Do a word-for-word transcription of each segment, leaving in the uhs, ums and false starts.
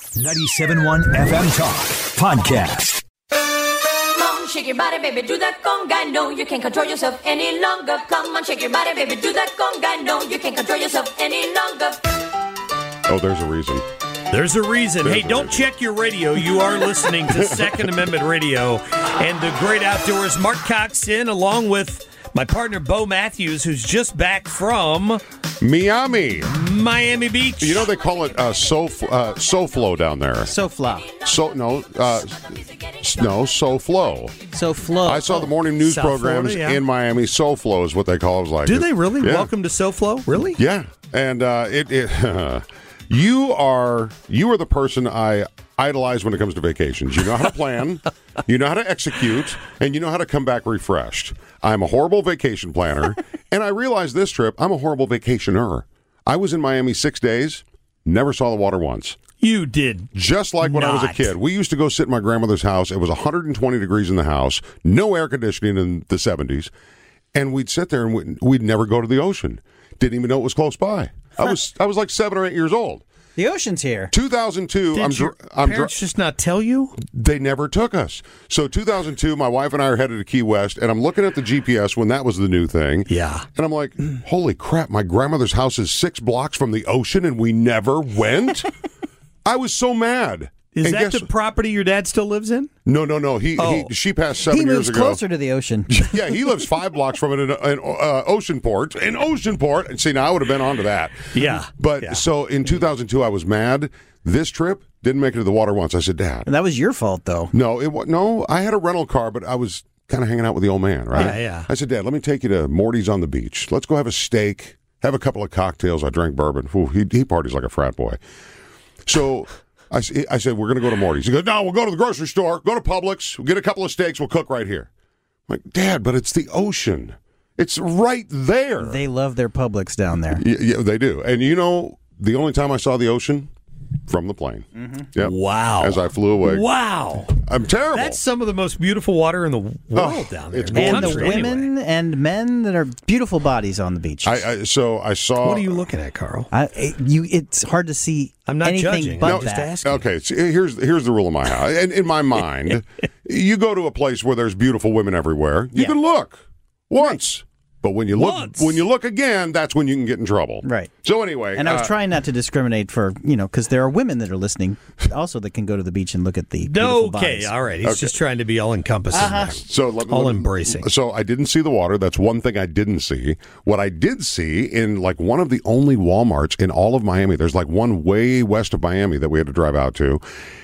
ninety-seven point one F M Talk Podcast. Come on, shake your body, baby, do that conga. No, you can't control yourself any longer. Come on, shake your body, baby, do that conga. No, you can't control yourself any longer. Oh, there's a reason. There's a reason. There's hey, a don't reason. check your radio. You are listening to Second Amendment Radio and the Great Outdoors. Mark Cox in, along with my partner, Bo Matthews, who's just back from Miami. Miami Beach. You know they call it uh, so uh, SoFlo down there. SoFlo. So no, uh, no SoFlo. SoFlo. I saw the morning news South programs Florida, yeah. in Miami. SoFlo is what they call it. I was like, Do they really? Yeah. Welcome to SoFlo? Really? Yeah, and uh, it, it you are you are the person I idolize when it comes to vacations. You know how to plan, you know how to execute, and you know how to come back refreshed. I'm a horrible vacation planner, and I realized this trip I'm a horrible vacationer. I was in Miami six days, never saw the water once. You did. Just like when I was a Not. kid. We used to go sit in my grandmother's house. It was one hundred twenty degrees in the house, no air conditioning in the seventies, and we'd sit there and we'd, we'd never go to the ocean. Didn't even know it was close by. I was I was like seven or eight years old. The ocean's here. two thousand two. Did I'm, your dr- I'm parents dr- just not tell you? They never took us. So two thousand two, my wife and I are headed to Key West, and I'm looking at the G P S when that was the new thing. Yeah. And I'm like, holy crap, my grandmother's house is six blocks from the ocean, and we never went? I was so mad. Is And that guess- the property your dad still lives in? No, no, no. He, Oh. he she passed seven He years moves ago. closer to the ocean. Yeah, he lives five blocks from it in, in uh, Oceanport. In Oceanport. And see, now I would have been onto that. Yeah. But Yeah. so in two thousand two, I was mad. This trip didn't make it to the water once. I said, Dad. And that was your fault, though. No, it wa- no. I had a rental car, but I was kind of hanging out with the old man, right? Yeah, yeah. I said, Dad, let me take you to Morty's on the beach. Let's go have a steak, have a couple of cocktails. I drank bourbon. Ooh, he, he parties like a frat boy. So I, s- I said, we're going to go to Morty's. He goes, no, we'll go to the grocery store, go to Publix, we'll get a couple of steaks, we'll cook right here. I'm like, Dad, but it's the ocean. It's right there. They love their Publix down there. Y- yeah, they do. And you know, the only time I saw the ocean? From the plane. Mm-hmm. Yep. Wow. As I flew away. Wow. I'm terrible. That's some of the most beautiful water in the world Oh, down there. it's in the And the country, women anyway. and men that are beautiful bodies on the beach. I, I so I saw. What are you looking at, Carl? I, it, you, it's hard to see I'm not anything judging. but I'm just that. asking. Okay, so here's here's the rule of my house. In, in my mind, you go to a place where there's beautiful women everywhere. You Yeah. can look once, but when you look Once. when you look again, that's when you can get in trouble. Right. So anyway, And I was uh, trying not to discriminate for, you know, because there are women that are listening also that can go to the beach and look at the beautiful Okay, bodies. all right. He's just trying to be all encompassing. Uh-huh. there. So let, All let- embracing. So I didn't see the water. That's one thing I didn't see. What I did see in like one of the only Walmarts in all of Miami. There's like one way west of Miami that we had to drive out to.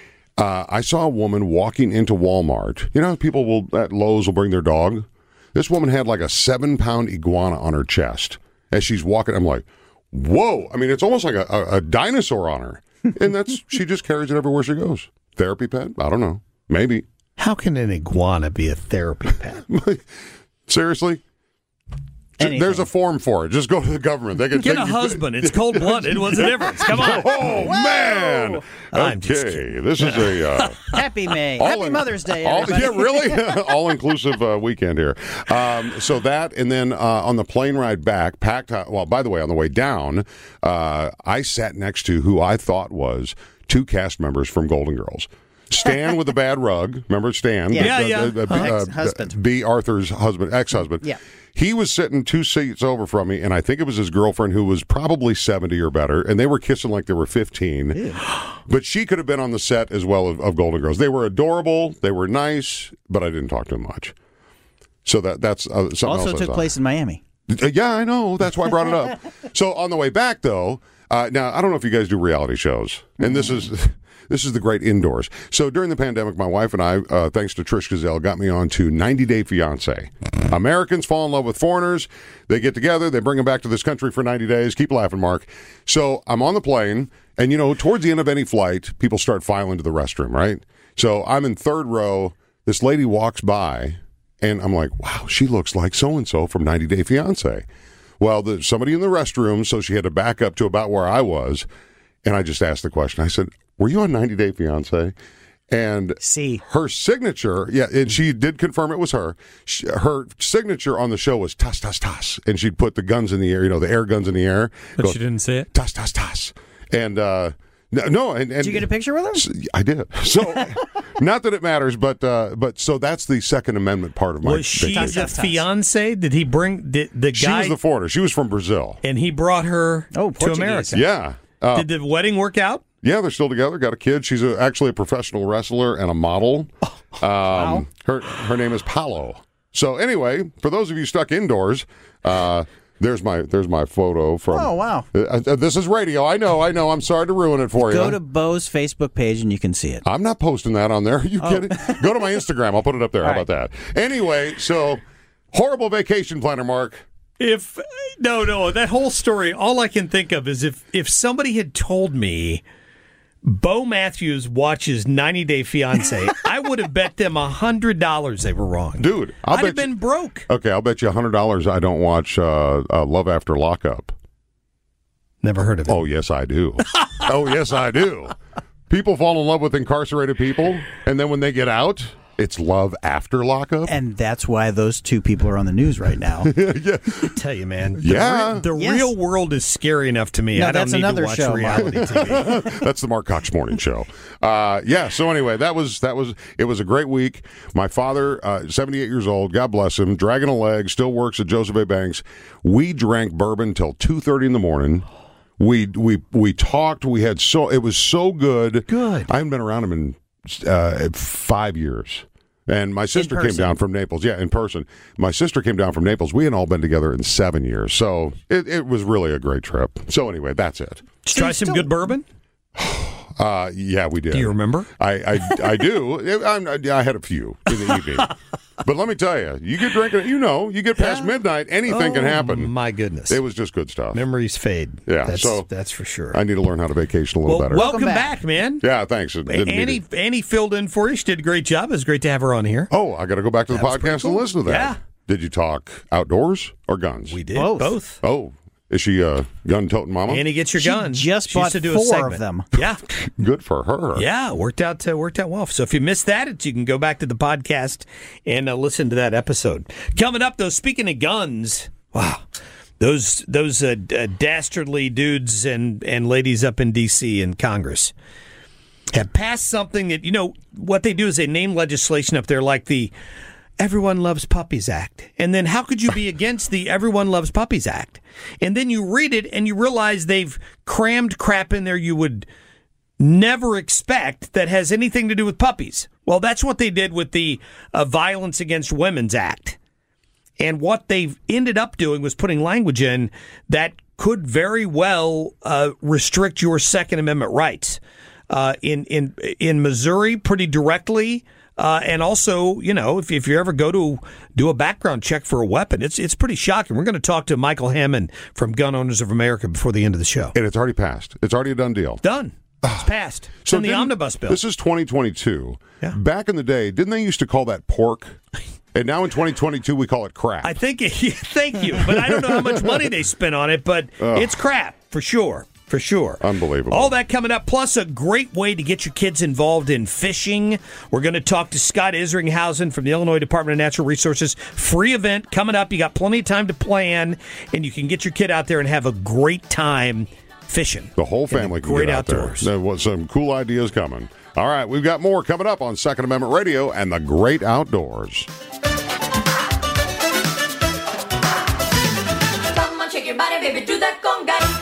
Uh, I saw a woman walking into Walmart. You know, people will at Lowe's will bring their dog. This woman had like a seven pound iguana on her chest as she's walking. I'm like, whoa! I mean, it's almost like a, a, a dinosaur on her, and that's she just carries it everywhere she goes. Therapy pet? I don't know. Maybe. How can an iguana be a therapy pet? Seriously? Anything. There's a form for it. Just go to the government. They can Get take a you- husband. It's cold blooded. What's the difference? Come on. Oh man! I'm just Okay, this is a uh, Happy May. all Happy in- Mother's Day, all, everybody. yeah, really, all inclusive uh, weekend here. Um, so that, and then uh, on the plane ride back, packed. Uh, well, by the way, on the way down, uh, I sat next to who I thought was two cast members from Golden Girls. Stan with the bad rug. Remember Stan? Yeah. Yeah, yeah. B, Ex-husband. B. Arthur's husband, ex-husband. Yeah. He was sitting two seats over from me, and I think it was his girlfriend who was probably seventy or better, and they were kissing like they were fifteen. But she could have been on the set as well of, of Golden Girls. They were adorable. They were nice, but I didn't talk to them much. So that that's uh, something else Also I took saw. place in Miami. Uh, Yeah, I know. That's why I brought it up. So on the way back, though, uh, now I don't know if you guys do reality shows, and this is this is the great indoors. So during the pandemic, my wife and I, uh, thanks to Trish Gazelle, got me on to ninety day fiance. Americans fall in love with foreigners. They get together. They bring them back to this country for ninety days. Keep laughing, Mark. So I'm on the plane, and, you know, towards the end of any flight, people start filing to the restroom, right? So I'm in third row. This lady walks by, and I'm like, wow, she looks like so-and-so from ninety day fiance. Well, there's somebody in the restroom, so she had to back up to about where I was. And I just asked the question. I said, were you on ninety day fiance? And See. her signature, yeah, and she did confirm it was her. She, her signature on the show was toss, toss, toss. And she'd put the guns in the air, you know, the air guns in the air. But Go, she didn't say it? toss, toss, toss. And uh, No, no and, and Did you get a picture with him? I did. So, not that it matters, but uh, but so that's the Second Amendment part of my. Was she vacation. the fiance? Did he bring did the She guy? was the foreigner. She was from Brazil. and he brought her Oh, to Portuguese. America. Yeah. Uh, Did the wedding work out? Yeah, they're still together. Got a kid. She's a, actually a professional wrestler and a model. Um, wow. Her her name is Paolo. So anyway, for those of you stuck indoors, uh, there's my there's my photo from. Oh, wow. Uh, uh, this is radio. I know. I know. I'm sorry to ruin it for you. Go to Bo's Facebook page and you can see it. I'm not posting that on there. Are you kidding? Go to my Instagram. I'll put it up there. How All about that? Anyway, so horrible vacation planner, Mark. If no, no, that whole story. All I can think of is if if somebody had told me Bo Matthews watches ninety Day Fiance, I would have bet them a hundred dollars they were wrong, Dude, I'll I'd bet have been you, broke. Okay, I'll bet you a hundred dollars I don't watch uh, uh, Love After Lockup. Never heard of it. Oh yes, I do. oh yes, I do. People fall in love with incarcerated people, and then when they get out, it's love after lockup. And that's why those two people are on the news right now. yeah. I tell you, man. The Yeah. re- the Yes. real world is scary enough to me. No, I don't that's need another to watch show, reality T V. That's the Mark Cox Morning Show. Uh, yeah. So anyway, that was that was it was a great week. My father, uh, seventy-eight years old, God bless him, dragging a leg, still works at Joseph A. Banks. We drank bourbon till two thirty in the morning. We we we talked. We had so it was so good. Good. I haven't been around him in uh, five years. And my sister came person. down from Naples. Yeah, in person. My sister came down from Naples. We had all been together in seven years. So it, it was really a great trip. So anyway, that's it. Did you try some good bourbon? Uh, yeah, we did. Do you remember? I I, I do. I'm, I had a few in the evening. But let me tell you, you get drinking, you know, you get past midnight, anything can happen. My goodness. It was just good stuff. Memories fade. Yeah, That's, so that's for sure. I need to learn how to vacation a little well, better. welcome, Welcome back. back. man. yeah, thanks. It didn't mean Annie, it. Annie filled in for you. She did a great job. It was great to have her on here. Oh, I got to go back to the That was pretty podcast and cool. listen to that. Yeah. Did you talk outdoors or guns? We did Both. both. Oh, is she a gun-toting mama? Annie gets your She gun. just She used bought to do a four segment. of them. Yeah. Good for her. Yeah, worked out uh, worked out well. So if you missed that, it's, you can go back to the podcast and uh, listen to that episode. Coming up, though, speaking of guns, wow, those those uh, d- uh, dastardly dudes and, and ladies up in D C and Congress have passed something that, you know, what they do is they name legislation up there like the Everyone Loves Puppies Act. And then how could you be against the Everyone Loves Puppies Act? And then you read it and you realize they've crammed crap in there you would never expect that has anything to do with puppies. Well, that's what they did with the uh, Violence Against Women's Act. And what they've ended up doing was putting language in that could very well uh, restrict your Second Amendment rights. Uh, in, in, in Missouri, pretty directly. Uh, and also, you know, if, if you ever go to do a background check for a weapon, it's it's pretty shocking. We're going to talk to Michael Hammond from Gun Owners of America before the end of the show. And it's already passed. It's already a done deal. Done. It's passed. It's in the didn't- omnibus bill. This is twenty twenty-two. Yeah. Back in the day, didn't they used to call that pork? And now in twenty twenty-two, we call it crap. I think, thank you, but I don't know how much money they spent on it, but it's crap for sure. For sure. Unbelievable. All that coming up, plus a great way to get your kids involved in fishing. We're going to talk to Scott Isringhausen from the Illinois Department of Natural Resources. Free event coming up. You got plenty of time to plan, and you can get your kid out there and have a great time fishing. The whole In the family can great get out outdoors. there. There was some cool ideas coming. All right, we've got more coming up on Second Amendment Radio and the Great Outdoors. Come on, shake your body, baby, do that conga.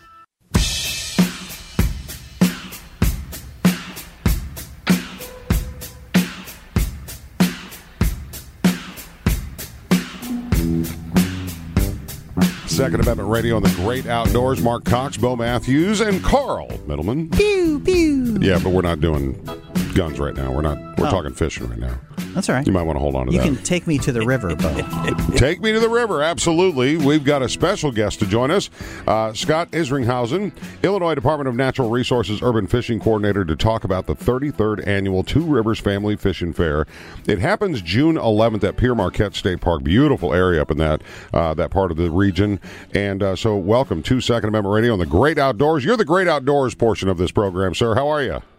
Second Amendment Radio and the Great Outdoors. Mark Cox, Bo Matthews, and Carl Middleman. Pew, pew. Yeah, but we're not doing guns right now. We're not. We're Oh. talking fishing right now. That's all right. You might want to hold on to You that. can take me to the river, Bo. Take me to the river, absolutely. We've got a special guest to join us, uh, Scott Isringhausen, Illinois Department of Natural Resources Urban Fishing Coordinator, to talk about the thirty-third Annual Two Rivers Family Fishing Fair. It happens June eleventh at Pierre Marquette State Park. Beautiful area up in that uh, that part of the region. And uh, so welcome to Second Amendment Radio and the Great Outdoors. You're the Great Outdoors portion of this program, sir. How are you?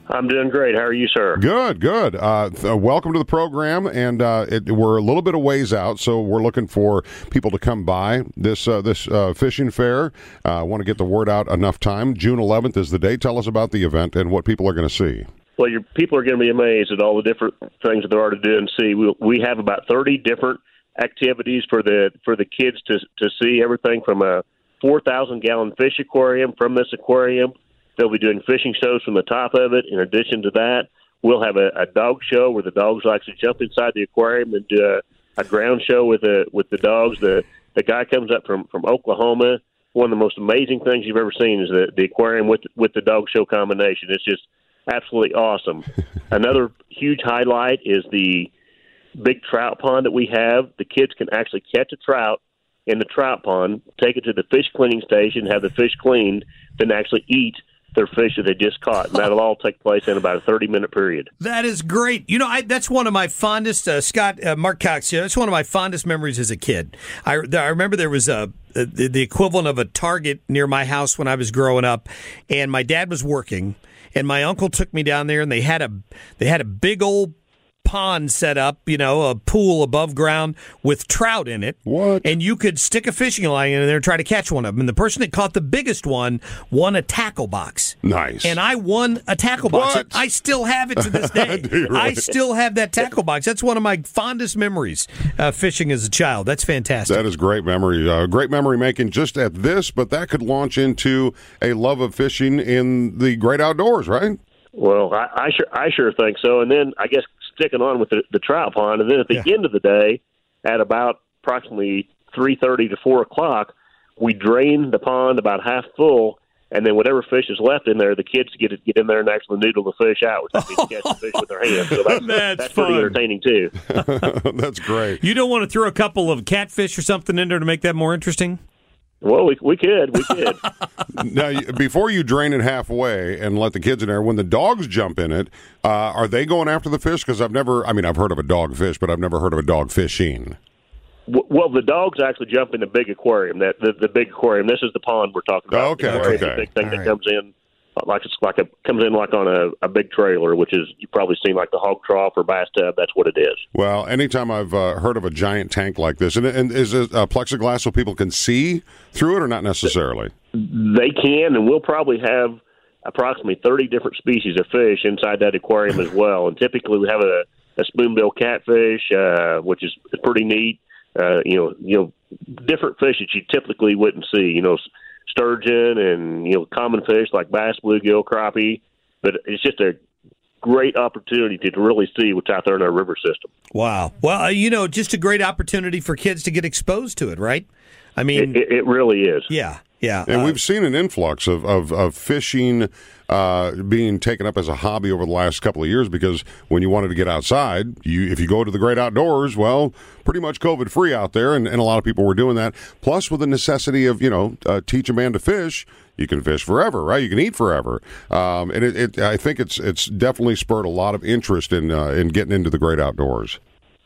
I'm doing great. How are you, sir? Good, good. Uh, th- welcome to the program, and uh, it, we're a little bit of ways out, so we're looking for people to come by this uh, this uh, fishing fair. I uh, want to get the word out enough time. June eleventh is the day. Tell us about the event and what people are going to see. Well, your people are going to be amazed at all the different things that there are to do and see. We, we have about thirty different activities for the for the kids to to see. Everything from a four thousand gallon fish aquarium from this aquarium. They'll be doing fishing shows from the top of it. In addition to that, we'll have a, a dog show where the dogs actually jump inside the aquarium and do a, a ground show with the with the dogs. The the guy comes up from, from Oklahoma. One of the most amazing things you've ever seen is the, the aquarium with with the dog show combination. It's just absolutely awesome. Another huge highlight is the big trout pond that we have. The kids can actually catch a trout in the trout pond, take it to the fish cleaning station, have the fish cleaned, then actually eat their fish that they just caught, and that'll all take place in about a thirty-minute period. That is great. You know, I, that's one of my fondest, uh, Scott, uh, Mark Cox, you know, that's one of my fondest memories as a kid. I, I remember there was a, a the, the equivalent of a Target near my house when I was growing up, and my dad was working, and my uncle took me down there, and they had a they had a big old pond set up, you know, a pool above ground with trout in it. What? And you could stick a fishing line in there and try to catch one of them. And the person that caught the biggest one won a tackle box. Nice. And I won a tackle box. What? I still have it to this day. Do you really? I still have that tackle box. That's one of my fondest memories, uh, fishing as a child. That's fantastic. That is great memory. Uh, great memory making just at this, but that could launch into a love of fishing in the great outdoors, right? Well, I, I sure I sure think so. And then I guess sticking on with the, the trout pond, and then at the Yeah. end of the day, at about approximately three thirty to four o'clock, we drain the pond about half full, and then whatever fish is left in there, the kids get to get in there and actually noodle the fish out, which means catch the fish with their hands. So that's, That's that's pretty fun. entertaining too. That's great. You don't want to throw a couple of catfish or something in there to make that more interesting? Well, we we could, we could. Now, you- before you drain it halfway and let the kids in there, when the dogs jump in it, uh, are they going after the fish? Because I've never, I mean, I've heard of a dog fish, but I've never heard of a dog fishing. W- Well, the dogs actually jump in the big aquarium. That the, the big aquarium. This is the pond we're talking about. Oh, okay, The aquarium's okay. a big thing All that right. comes in like it's like a comes in like on a, a big trailer, which is you've probably seen like the hog trough or bathtub. That's what it is. Well, anytime I've uh, heard of a giant tank like this, and, and is it uh, plexiglass so people can see through it or not necessarily? They can, and we'll probably have approximately thirty different species of fish inside that aquarium as well. And typically, we have a, a spoonbill catfish, uh, which is pretty neat. Uh, you know, you know, different fish that you typically wouldn't see. You know, sturgeon and you know, common fish like bass, bluegill, crappie. But it's just a great opportunity to really see what's out there in our river system. Wow. Well, uh, you know, just a great opportunity for kids to get exposed to it, right? I mean, It, it, it really is. yeah, yeah. And uh, we've seen an influx of, of, of fishing uh, being taken up as a hobby over the last couple of years because when you wanted to get outside, you if you go to the great outdoors, well, pretty much COVID-free out there, and, and a lot of people were doing that. Plus, with the necessity of, you know, uh, teach a man to fish, you can fish forever, right? You can eat forever. Um, and it, it, I think it's it's definitely spurred a lot of interest in uh, in getting into the great outdoors.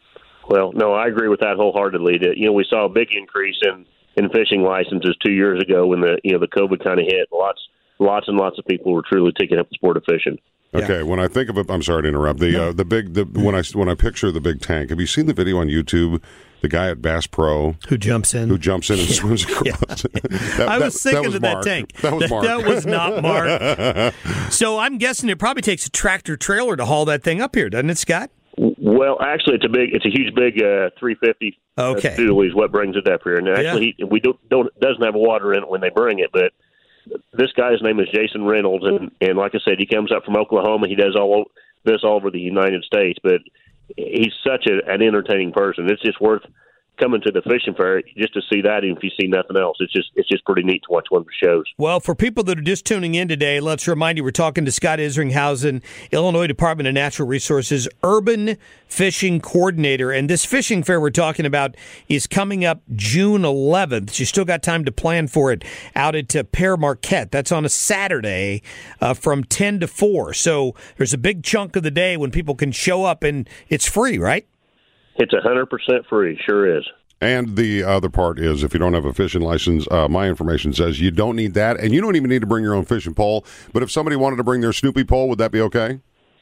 Well, no, I agree with that wholeheartedly. That, you know, we saw a big increase in, in fishing licenses two years ago when the you know the COVID kind of hit. Lots, lots and lots of people were truly taking up the sport of fishing. Okay, when I think of it, I'm sorry to interrupt. The uh, the big the when I when I picture the big tank. Have you seen the video on YouTube? The guy at Bass Pro who jumps in? who jumps in and swims across. That- I was that- thinking was of that Mark. tank. That was Mark. That was not Mark. So I'm guessing it probably takes a tractor trailer to haul that thing up here, doesn't it, Scott? Well, actually, it's a big, it's a huge, big uh, three fifty. Okay. Uh, Dooley is what brings it up here. And actually, he, we don't, don't doesn't have water in it when they bring it, but this guy's name is Jason Reynolds, and and like I said, he comes up from Oklahoma. He does all this all over the United States, but he's such a, an entertaining person. It's just worth coming to the fishing fair just to see that. And if you see nothing else, it's just it's just pretty neat to watch one of the shows. Well, for people that are just tuning in today, let's remind you we're talking to Scott Isringhausen, Illinois Department of Natural Resources Urban Fishing Coordinator. And this fishing fair we're talking about is coming up June eleventh. You still got time to plan for it out at uh, Pere Marquette. That's on a Saturday uh, from ten to four. So there's a big chunk of the day when people can show up, and it's free, right? It's one hundred percent free, sure is. And the other part is if you don't have a fishing license, uh, my information says you don't need that, and you don't even need to bring your own fishing pole. But if somebody wanted to bring their Snoopy pole, would that be okay?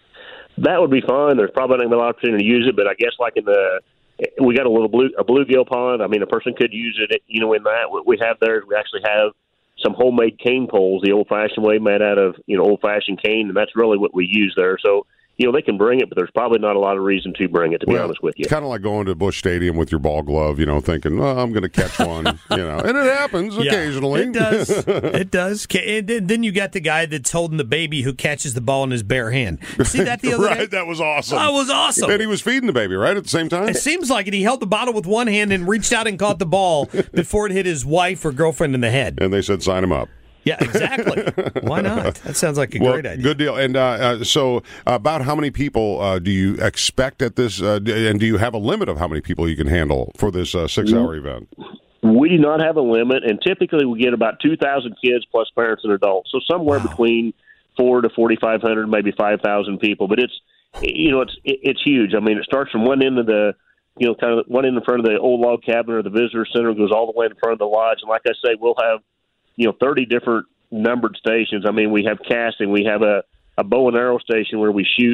That would be fine. There's probably not going to be a lot of opportunity to use it, but I guess like in the we got a little blue a bluegill pond. I mean, a person could use it. You know, in that what we have there, we actually have some homemade cane poles, the old-fashioned way, made out of you know old-fashioned cane, and that's really what we use there. So. You know, they can bring it, but there's probably not a lot of reason to bring it, to be well, honest with you. It's kind of like going to Busch Stadium with your ball glove, you know, thinking, well, I'm going to catch one, you know. And it happens yeah, occasionally. It does. It does. And then you got the guy that's holding the baby who catches the ball in his bare hand. See that the other right, day? That was awesome. That was awesome. And he was feeding the baby, right, at the same time? It seems like it. He held the bottle with one hand and reached out and caught the ball before it hit his wife or girlfriend in the head. And they said, sign him up. Yeah, exactly. Why not? That sounds like a well, great idea. Good deal. And uh, uh, so about how many people uh, do you expect at this, uh, and do you have a limit of how many people you can handle for this uh, six-hour event? We do not have a limit, and typically we get about two thousand kids plus parents and adults, so somewhere wow. between four to forty-five hundred, maybe five thousand people. But it's, you know, it's it's huge. I mean, it starts from one end of the, you know, kind of one end in front of the old log cabin or the visitor center, goes all the way in front of the lodge. And like I say, we'll have you know, thirty different numbered stations. I mean, we have casting. We have a, a bow and arrow station where we shoot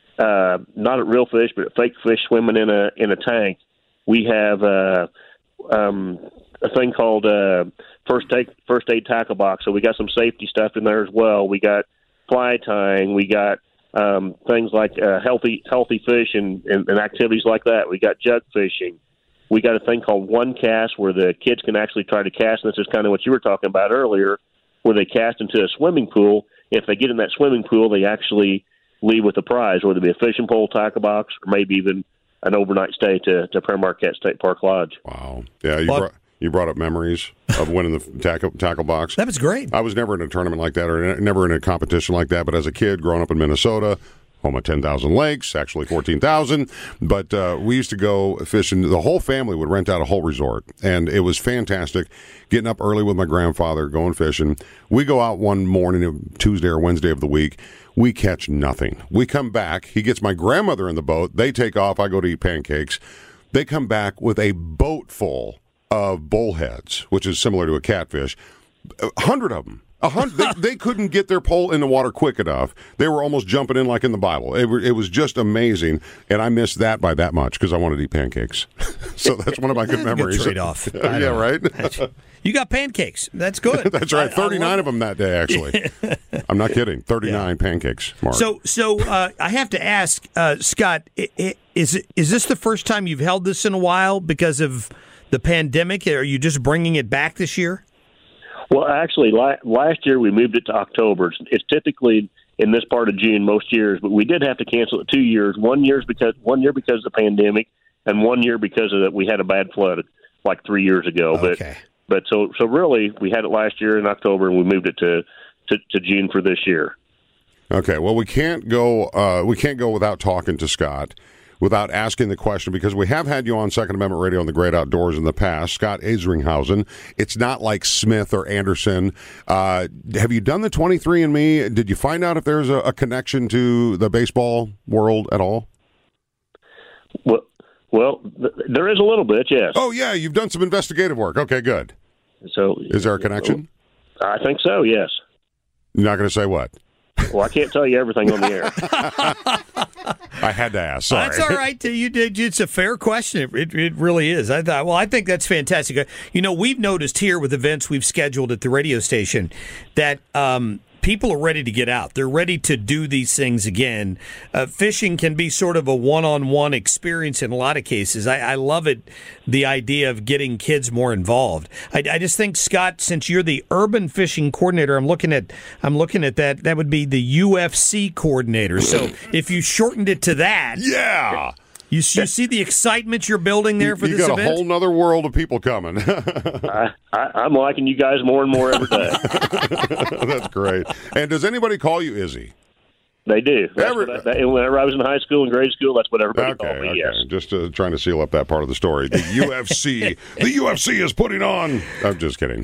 uh, not at real fish, but at fake fish swimming in a in a tank. We have uh, um, a thing called uh, first take first aid tackle box. So we got some safety stuff in there as well. We got fly tying. We got um, things like uh, healthy healthy fish and, and, and activities like that. We got jug fishing. We got a thing called One Cast where the kids can actually try to cast, and this is kind of what you were talking about earlier, where they cast into a swimming pool. If they get in that swimming pool, they actually leave with a prize, whether it be a fishing pole, tackle box, or maybe even an overnight stay to, to Prairie Marquette State Park Lodge. Wow. Yeah, you, well, brought, you brought up memories of winning the tackle, tackle box. That was great. I was never in a tournament like that or never in a competition like that, but as a kid growing up in Minnesota, home of ten thousand lakes, actually fourteen thousand. But uh, we used to go fishing. The whole family would rent out a whole resort, and it was fantastic. Getting up early with my grandfather, going fishing. We go out one morning, Tuesday or Wednesday of the week. We catch nothing. We come back. He gets my grandmother in the boat. They take off. I go to eat pancakes. They come back with a boat full of bullheads, which is similar to a catfish. A hundred of them. A hundred, they, they couldn't get their pole in the water quick enough. They were almost jumping in like in the Bible. It, it was just amazing, and I missed that by that much because I wanted to eat pancakes. So that's one of my good memories. Good trade-off. Yeah, right? You got pancakes. That's good. That's right. thirty-nine of them that day, actually. I'm not kidding. thirty-nine yeah. pancakes, Mark. So so uh, I have to ask, uh, Scott, is, it, is this the first time you've held this in a while because of the pandemic? Are you just bringing it back this year? Well, actually, last year we moved it to October. It's typically in this part of June most years, but we did have to cancel it two years. One year's because one year because of the pandemic, and one year because of that we had a bad flood like three years ago. Okay. But but so so really we had it last year in October, and we moved it to to, to June for this year. Okay. Well, we can't go. Uh, we can't go without talking to Scott. Without asking the question, because we have had you on Second Amendment Radio on the Great Outdoors in the past, Scott Isringhausen. It's not like Smith or Anderson. Uh, have you done the twenty-three and me? Did you find out if there's a, a connection to the baseball world at all? Well, well, th- there is a little bit, yes. Oh, yeah, you've done some investigative work. Okay, good. So, is there a connection? I think so, yes. You're not going to say what? Well, I can't tell you everything on the air. I had to ask. Sorry. That's all right. You did. It's a fair question. It, it really is. I thought. Well, I think that's fantastic. You know, we've noticed here with events we've scheduled at the radio station that um, people are ready to get out. They're ready to do these things again. Uh, fishing can be sort of a one-on-one experience in a lot of cases. I, I love it, the idea of getting kids more involved. I, I just think, Scott, since you're the urban fishing coordinator, I'm looking at I'm looking at that. That would be the U F C coordinator. So if you shortened it to that, yeah. You, you see the excitement you're building there for you this event? You got a event? whole nother world of people coming. I, I, I'm liking you guys more and more every day. That's great. And does anybody call you Izzy? They do. That's Every, what I, that, whenever I was in high school and grade school, that's what everybody okay, called me, okay. yes. Just uh, trying to seal up that part of the story. The U F C. The U F C is putting on. I'm just kidding.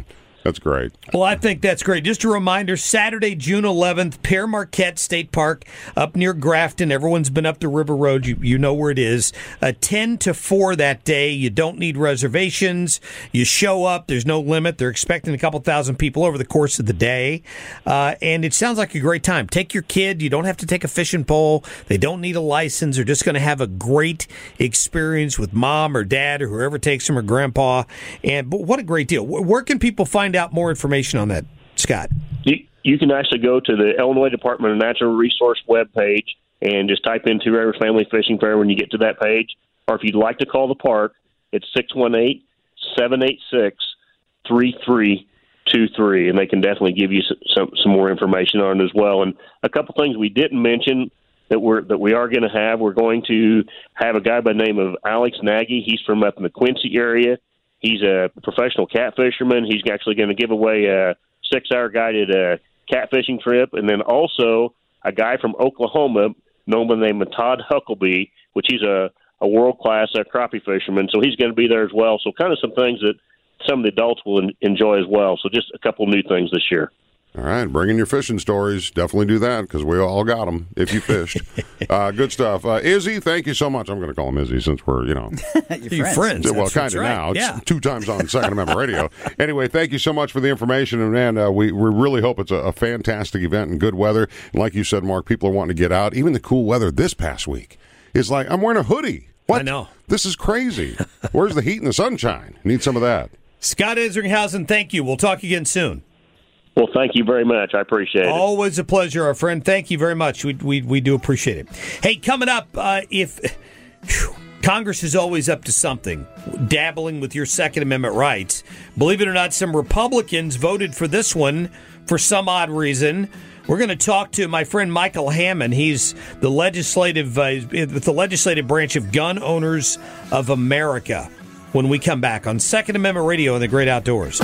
That's great. Well, I think that's great. Just a reminder, Saturday, June eleventh, Pere Marquette State Park up near Grafton. Everyone's been up the River Road. You, you know where it is. Uh, ten to four that day. You don't need reservations. You show up. There's no limit. They're expecting a couple thousand people over the course of the day. Uh, and it sounds like a great time. Take your kid. You don't have to take a fishing pole. They don't need a license. They're just going to have a great experience with mom or dad or whoever takes them or grandpa. And but what a great deal. Where can people find out more information on that, Scott? You, you can actually go to the Illinois Department of Natural Resource webpage and just type in Two Rivers Family Fishing Fair when you get to that page. Or if you'd like to call the park, it's six one eight, seven eight six, three three two three, and they can definitely give you some some more information on it as well. And a couple things we didn't mention that we're that we are going to have, we're going to have a guy by the name of Alex Nagy. He's from up in the Quincy area. He's a professional catfisherman. He's actually going to give away a six-hour guided uh, catfishing trip. And then also a guy from Oklahoma, known by the name of Todd Huckleby, which he's a, a world-class uh, crappie fisherman. So he's going to be there as well. So kind of some things that some of the adults will en- enjoy as well. So just a couple new things this year. All right, bring in your fishing stories. Definitely do that because we all got them if you fished. uh, good stuff. Uh, Izzy, thank you so much. I'm going to call him Izzy since we're, you know. Your friends. Well, That's- kind that's of right. now. It's Yeah. two times on Second Amendment Radio. Anyway, thank you so much for the information. And, man, uh, we, we really hope it's a, a fantastic event and good weather. And like you said, Mark, people are wanting to get out. Even the cool weather this past week is like, I'm wearing a hoodie. What? I know. This is crazy. Where's the heat and the sunshine? Need some of that. Scott Isringhausen, thank you. We'll talk again soon. Well, thank you very much. I appreciate it. Always a pleasure, our friend. Thank you very much. We we, we do appreciate it. Hey, coming up, uh, if whew, Congress is always up to something, dabbling with your Second Amendment rights. Believe it or not, some Republicans voted for this one for some odd reason. We're going to talk to my friend Michael Hammond. He's the legislative uh, with the legislative branch of Gun Owners of America. When we come back on Second Amendment Radio in the Great Outdoors.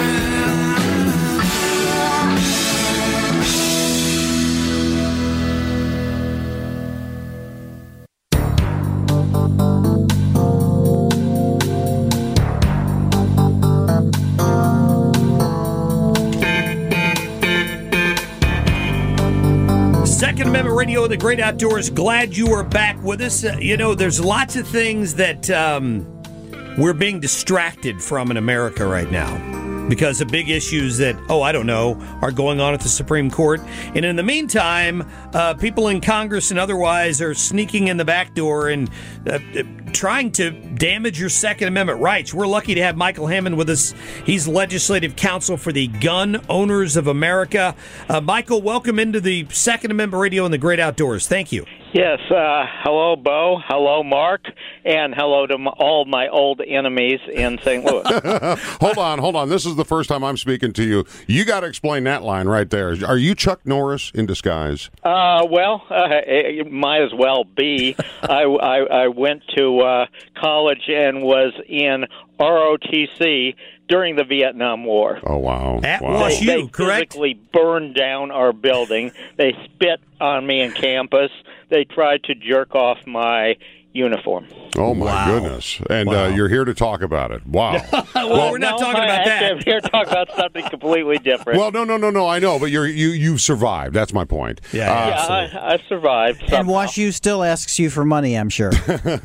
Second Amendment Radio in the Great Outdoors. Glad you are back with us. Uh, you know, there's lots of things that um, we're being distracted from in America right now because of big issues that, oh, I don't know, are going on at the Supreme Court. And in the meantime, uh, people in Congress and otherwise are sneaking in the back door and uh, trying to damage your Second Amendment rights. We're lucky to have Michael Hammond with us. He's legislative counsel for the Gun Owners of America. Uh, Michael, welcome into the Second Amendment Radio in the Great Outdoors. Thank you. Yes. Uh, hello, Bo. Hello, Mark. And hello to my, all my old enemies in Saint Louis. Hold on, hold on. This is the first time I'm speaking to you. You got to explain that line right there. Are you Chuck Norris in disguise? Uh, well, uh, it might as well be. I, I, I went to uh, college and was in R O T C during the Vietnam War. Oh, wow. At wow. Wash U, They correct? physically burned down our building. They spit on me in campus. They tried to jerk off my uniform. Oh, my Wow. goodness. And Wow. uh, you're here to talk about it. Wow. well, we're not No, talking I about actually that. am here to talk about something completely different. Well, no, no, no, no. I know, but you're, you you survived. That's my point. Yeah, Uh, yeah, absolutely. I, I survived. And somehow. Wash U still asks you for money, I'm sure.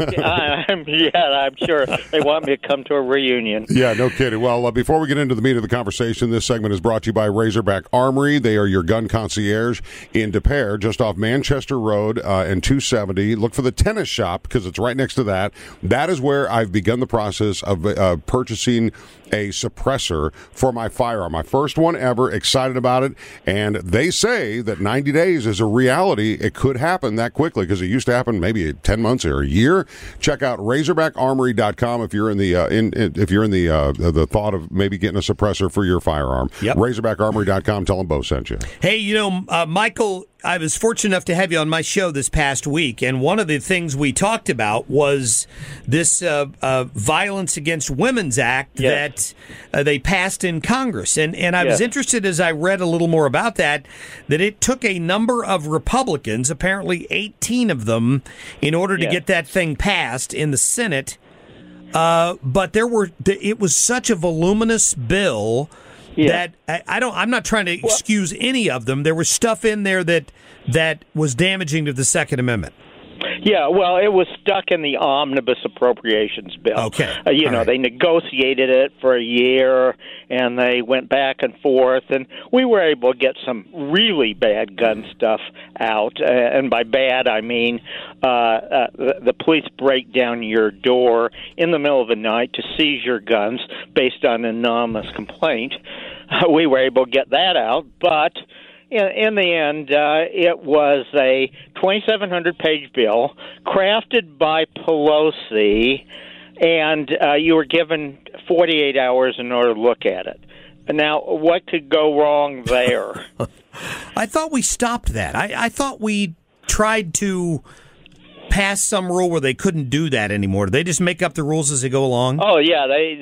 I, I'm, yeah, I'm sure they want me to come to a reunion. Yeah, no kidding. Well, uh, before we get into the meat of the conversation, this segment is brought to you by Razorback Armory. They are your gun concierge in De Pere, just off Manchester Road uh, and two seventy. Look for the tennis shop because it's right next to that. That is where I've begun the process of uh, purchasing a suppressor for my firearm. My first one ever, excited about it. And they say that ninety days is a reality. It could happen that quickly because it used to happen maybe ten months or a year. Check out razorback armory dot com if you're in the uh, in, in if you're in the uh, the thought of maybe getting a suppressor for your firearm. Yep. razorback armory dot com. Tell them Bo sent you. Hey, you know, uh, Michael, I was fortunate enough to have you on my show this past week, and one of the things we talked about was this uh, uh, Violence Against Women's Act Yes. that uh, they passed in Congress. And, and I was Yes. interested as I read a little more about that, that it took a number of Republicans, apparently eighteen of them, in order to Yeah. get that thing passed in the Senate. Uh, but there were, it was such a voluminous bill Yeah. that I, I don't. I'm not trying to excuse any of them. There was stuff in there that that was damaging to the Second Amendment. Yeah, well, it was stuck in the omnibus appropriations bill. Okay. Uh, you All know, right. they negotiated it for a year, and they went back and forth, and we were able to get some really bad gun stuff out. Uh, and by bad, I mean uh, uh, the, the police break down your door in the middle of the night to seize your guns based on an anonymous complaint. Uh, we were able to get that out, but In, in the end, uh, it was a twenty-seven hundred page bill crafted by Pelosi, and uh, you were given forty-eight hours in order to look at it. Now, what could go wrong there? I thought we stopped that. I, I thought we tried to pass some rule where they couldn't do that anymore. Do they just make up the rules as they go along? Oh yeah, they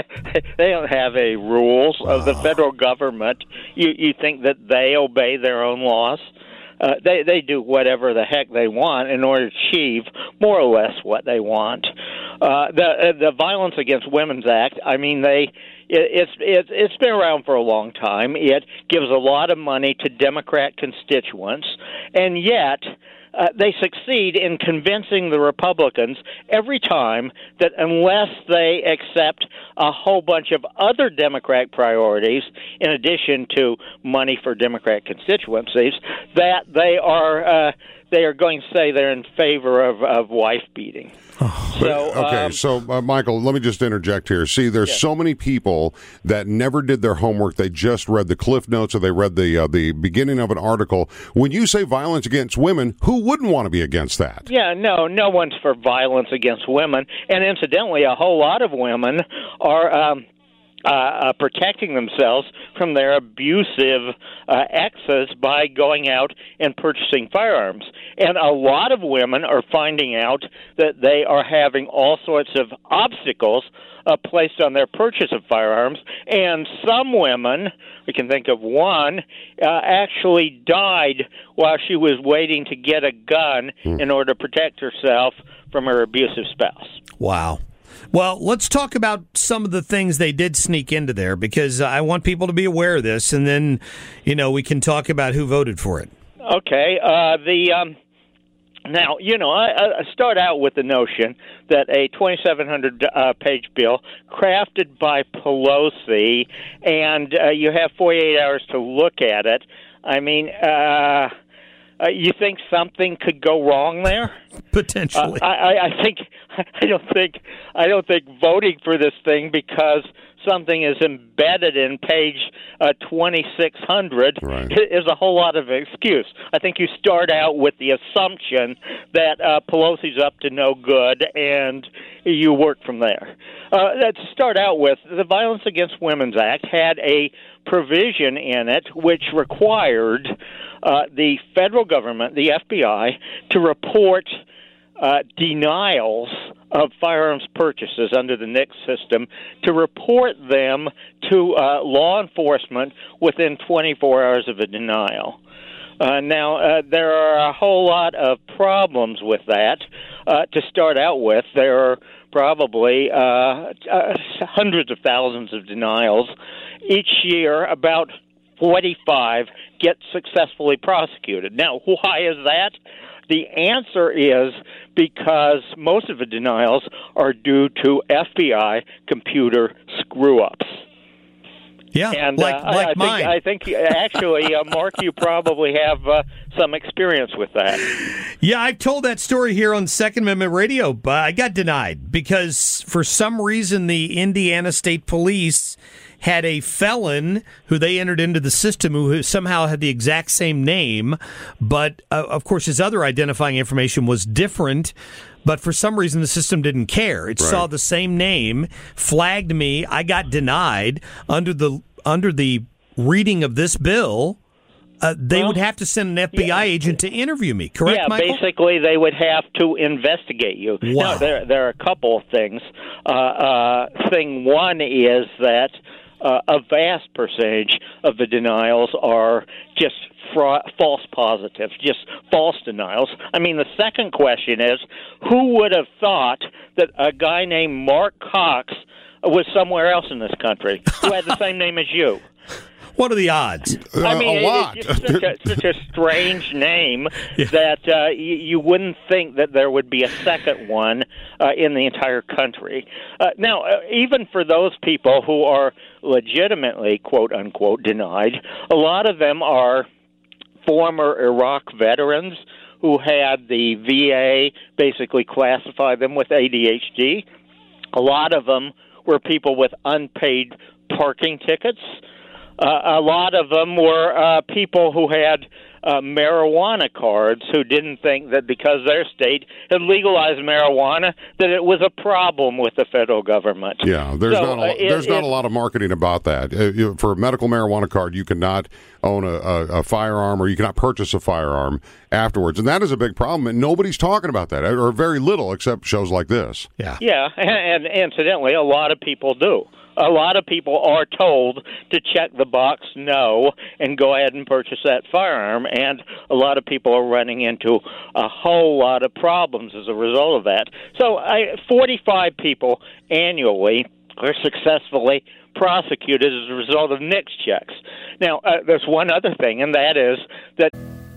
they don't have any rules of the federal government. You you think that they obey their own laws? Uh, they they do whatever the heck they want in order to achieve more or less what they want. Uh, the the Violence Against Women's Act. I mean, they it, it's it's it's been around for a long time. It gives a lot of money to Democrat constituents, and yet Uh, they succeed in convincing the Republicans every time that unless they accept a whole bunch of other Democratic priorities, in addition to money for Democrat constituencies, that they are uh, they are going to say they're in favor of, of wife beating. So, okay, um, so uh, Michael, let me just interject here. See, there's yeah. so many people that never did their homework. They just read the Cliff Notes or they read the uh, the beginning of an article. When you say violence against women, who wouldn't want to be against that? Yeah, no, no one's for violence against women. And incidentally, a whole lot of women are um, uh, uh, protecting themselves from their abusive uh, exes by going out and purchasing firearms. And a lot of women are finding out that they are having all sorts of obstacles uh, placed on their purchase of firearms. And some women, we can think of one, uh, actually died while she was waiting to get a gun in order to protect herself from her abusive spouse. Wow. Well, let's talk about some of the things they did sneak into there, because I want people to be aware of this, and then, you know, we can talk about who voted for it. Okay. Uh, the um, now, you know, I, I start out with the notion that a twenty-seven hundred uh, page bill crafted by Pelosi, and uh, you have forty-eight hours to look at it. I mean, uh, uh, you think something could go wrong there? Potentially. Uh, I, I, I think I don't think I don't think voting for this thing because something is embedded in page uh, twenty-six hundred right. is a whole lot of excuse. I think you start out with the assumption that uh, Pelosi's up to no good, and you work from there. Uh, to start out with, the Violence Against Women's Act had a provision in it which required uh, the federal government, the F B I, to report uh, denials of firearms purchases under the N I C S system, to report them to uh, law enforcement within twenty-four hours of a denial. Uh, now, uh, there are a whole lot of problems with that. Uh, to start out with, there are probably uh, uh, hundreds of thousands of denials. Each year, about forty-five get successfully prosecuted. Now, why is that? The answer is because most of the denials are due to F B I computer screw-ups. Yeah, and like, uh, like I, I mine. think, I think actually, uh, Mark, you probably have uh, some experience with that. Yeah, I've told that story here on Second Amendment Radio, but I got denied because for some reason the Indiana State Police had a felon who they entered into the system who somehow had the exact same name, but uh, of course his other identifying information was different. But for some reason, the system didn't care. It Right. saw the same name, flagged me. I got denied under the under the reading of this bill. Uh, they Well, would have to send an F B I yeah. agent to interview me. Correct, yeah, Michael? basically they would have to investigate you. Wow. Now, there, there are a couple of things. Uh, uh, thing one is that uh, a vast percentage of the denials are just fra- false positives, just false denials. I mean, the second question is, who would have thought that a guy named Mark Cox was somewhere else in this country who had the same name as you? What are the odds? Uh, I mean, a lot. it's just such a, such a strange name that uh, you, you wouldn't think that there would be a second one uh, in the entire country. Uh, now, uh, even for those people who are legitimately, quote unquote, denied, a lot of them are former Iraq veterans who had the V A basically classify them with A D H D. A lot of them were people with unpaid parking tickets. Uh, a lot of them were uh, people who had uh, marijuana cards who didn't think that because their state had legalized marijuana that it was a problem with the federal government. Yeah, there's So, not a, uh, it- there's not it- a lot of marketing about that. Uh, you- For a medical marijuana card, you cannot own a, a, a firearm or you cannot purchase a firearm afterwards, and that is a big problem. And nobody's talking about that, or very little, except shows like this. Yeah. Yeah, and, and incidentally, a lot of people do. A lot of people are told to check the box no and go ahead and purchase that firearm, and a lot of people are running into a whole lot of problems as a result of that. So I, forty-five people annually are successfully prosecuted as a result of NICS checks. Now, uh, there's one other thing, and that is that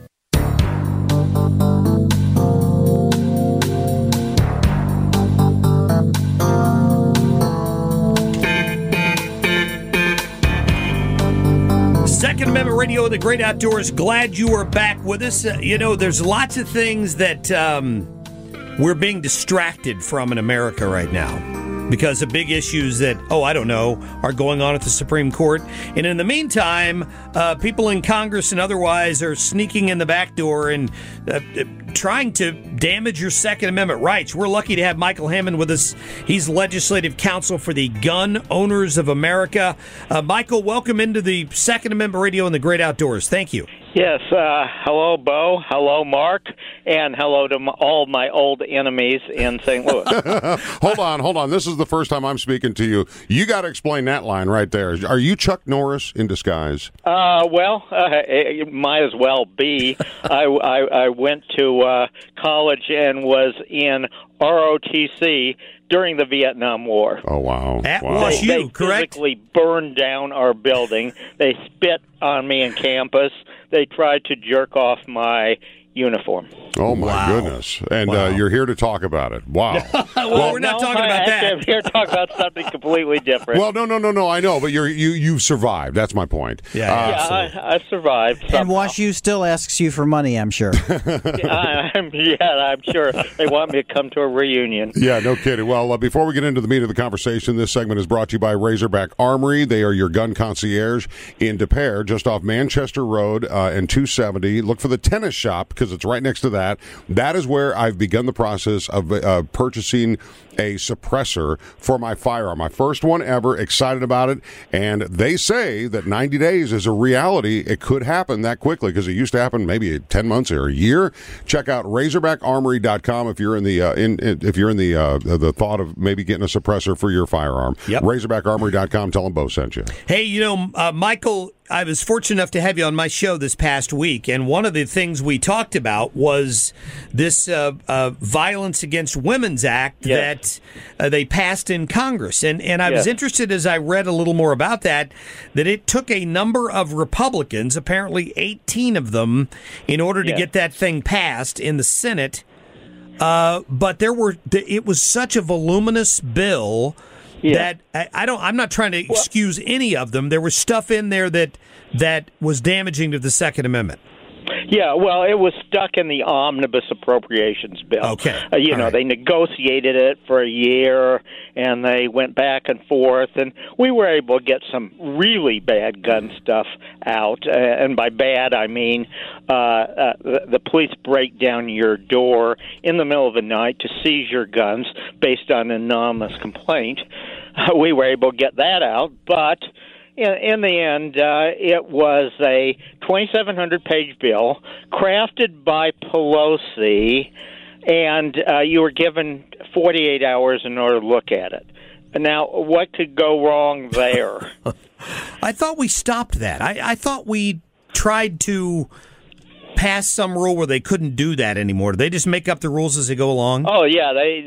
Second Amendment Radio, The Great Outdoors. Glad you are back with us. Uh, you know, there's lots of things that um, we're being distracted from in America right now because of big issues that, oh, I don't know, are going on at the Supreme Court. And in the meantime, uh, people in Congress and otherwise are sneaking in the back door and uh, trying to damage your Second Amendment rights. We're lucky to have Michael Hammond with us. He's legislative counsel for the Gun Owners of America. Uh, Michael, welcome into the Second Amendment Radio and the Great Outdoors. Thank you. Yes, uh, hello, Bo. Hello, Mark. And hello to my, all my old enemies in Saint Louis. Hold on, hold on. This is the first time I'm speaking to you. You got to explain that line right there. Are you Chuck Norris in disguise? Uh, well, uh, it might as well be. I, I, I went to uh, college and was in R O T C during the Vietnam War. Oh, wow. At wow. Wash They, U, they correct? physically burned down our building. They spit on me in campus. They tried to jerk off my uniform. Oh, my Wow. goodness. And Wow. uh, you're here to talk about it. Wow. well, we're not No, talking I- about actually, I'm that. here to talk about something completely different. Well, no, no, no, no. I know, but you're you you've survived. That's my point. Yeah, Uh, yeah, I, I survived. And somehow. WashU still asks you for money, I'm sure. I, I'm, yeah, I'm sure they want me to come to a reunion. Yeah, no kidding. Well, uh, before we get into the meat of the conversation, this segment is brought to you by Razorback Armory. They are your gun concierge in De Pere, just off Manchester Road uh, and two seventy. Look for the tennis shop because it's right next to that. That is where I've begun the process of uh, purchasing a suppressor for my firearm. My first one ever, excited about it. And they say that ninety days is a reality. It could happen that quickly because it used to happen maybe ten months or a year. Check out razorback armory dot com if you're in the uh, in, in if you're in the uh, the thought of maybe getting a suppressor for your firearm. Yep. razorback armory dot com. Tell them Bo sent you. Hey, you know, uh, Michael, I was fortunate enough to have you on my show this past week, and one of the things we talked about was this uh, uh, Violence Against Women's Act Yes. that uh, they passed in Congress. And, and I was Yes. interested as I read a little more about that, that it took a number of Republicans, apparently eighteen of them, in order to Yes. get that thing passed in the Senate. Uh, but there were it was such a voluminous bill Yeah. that I, I don't. I'm not trying to excuse any of them. There was stuff in there that that was damaging to the Second Amendment. Yeah, well, it was stuck in the omnibus appropriations bill. Okay. Uh, you All know, right. they negotiated it for a year, and they went back and forth, and we were able to get some really bad gun stuff out. Uh, and by bad, I mean uh, uh, the, the police break down your door in the middle of the night to seize your guns based on an anonymous complaint. Uh, we were able to get that out, but in, in the end, uh, it was a twenty-seven hundred page bill crafted by Pelosi, and uh, you were given forty-eight hours in order to look at it. Now, what could go wrong there? I thought we stopped that. I, I thought we tried to pass some rule where they couldn't do that anymore. Do they just make up the rules as they go along? Oh yeah, they